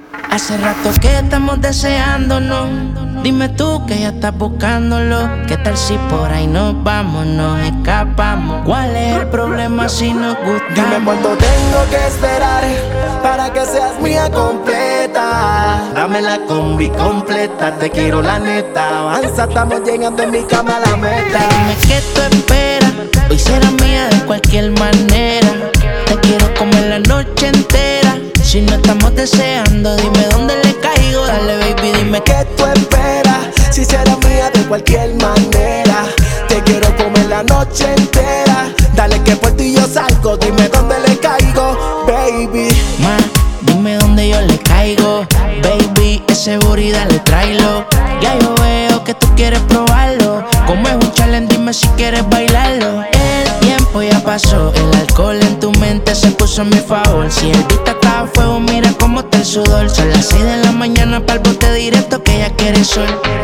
Hace rato que estamos deseándonos. Dime tú que ya estás buscándolo. ¿Qué tal si por ahí nos vamos, nos escapamos? ¿Cuál es el problema si nos gustamos? Dime cuánto tengo que esperar para que seas mía completa. Dame la combi completa, te quiero la neta. Avanza, estamos llegando en mi cama a la meta. Dime qué tú esperas, hoy será mía de cualquier manera. Te quiero comer la noche entera. Si no estamos deseando, dime dónde le caigo. Dale baby, dime ¿Qué tú esperas? Si será mía de cualquier manera. Te quiero comer la noche entera. Dale que por ti yo salgo, dime dónde le caigo, baby. Ma, dime dónde yo le caigo. Baby, ese booty dale tráelo. Ya yo veo que tú quieres probarlo. Como es un challenge, dime si quieres bailarlo. El tiempo ya pasó, el alcohol en tu mente se puso a mi favor. Si el beat está a fuego, mira cómo está el sudor. Son las 6 de la mañana para el bote directo que ella quiere sol.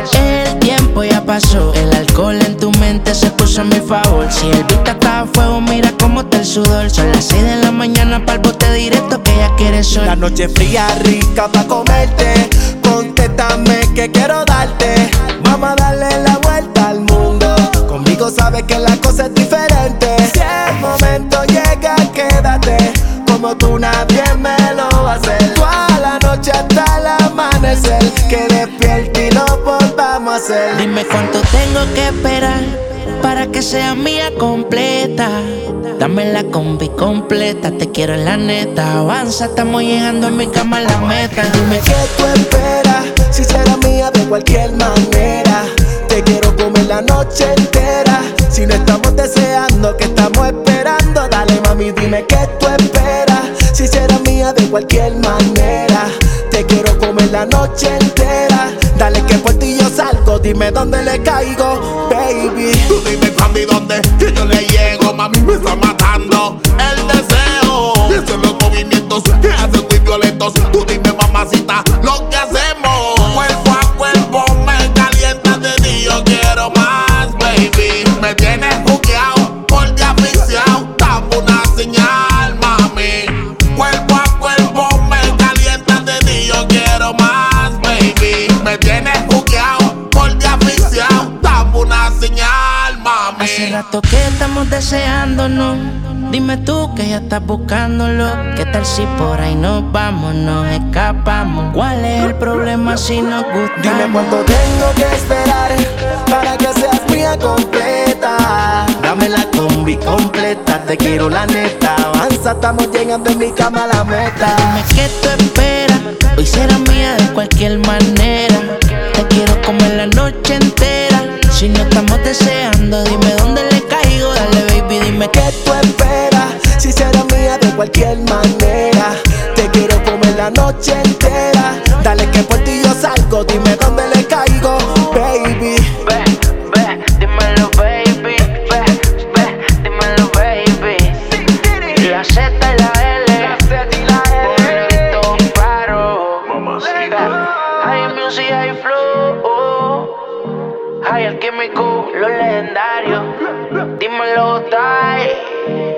El tiempo ya pasó, el alcohol en tu mente se puso a mi favor. Si el beat está a fuego, mira cómo está el sudor. Son las 6 de la mañana para el bote directo que ella quiere sol. La noche fría, rica pa' comerte. Contéstame que quiero darte. Vamos a darle la vuelta al mundo. Conmigo sabes que la cosa es diferente. Si el momento llega, quédate. Como tú nadie me lo va a hacer. Toda la noche hasta el amanecer. Que despierte y lo volvamos a hacer. Dime cuánto tengo que esperar para que sea mía completa. Dame la combi completa, te quiero en la neta. Avanza, estamos llegando en mi cama a la meta. Dime qué tú esperas, si será mía de cualquier manera. Te quiero comer la noche entera. Si no estamos deseando, que estamos esperando. Dale mami, dime qué tú esperas, si será mía de cualquier manera. Te quiero comer la noche entera. Dale que por ti yo salgo, dime dónde le caigo, baby. Tú dime cuándo y dónde, que yo le llego. Mami, me está matando el deseo. Y esos los movimientos que hacen muy violentos. Tú dime, mamacita, lo que hacemos. Cuerpo a cuerpo me calientas de ti. Yo quiero más, baby. Me tienes jugueado, por ti asfixiado. Dame una señal, mami. Cuerpo a cuerpo me calientas de ti. Yo quiero más, baby. Me tienes jugueado, por ti asfixiado. Dame una señal, mami. Hace rato que estamos deseándonos. Dime tú que ya estás buscándolo. ¿Qué tal si por ahí nos vamos, nos escapamos? ¿Cuál es el problema si nos gustamos? Dime cuánto tengo que esperar para que seas mía completa. Dame la combi completa, te quiero la neta. Avanza, estamos llegando en mi cama a la meta. Dime qué tú esperas, hoy será mía de cualquier manera. Te quiero comer la noche entera. Si no estamos deseando, dime dónde le caigo. Dale baby, dime ¿Qué tú esperas? Si será mía de cualquier manera. Te quiero comer la noche entera. Dale que por ti yo salgo, dime dónde le caigo, baby. dímelo baby. Dímelo baby. La Z y la L. Bonito, raro. Hay music, hay flow. Hay el químico, los legendarios. Dímelo, Tai.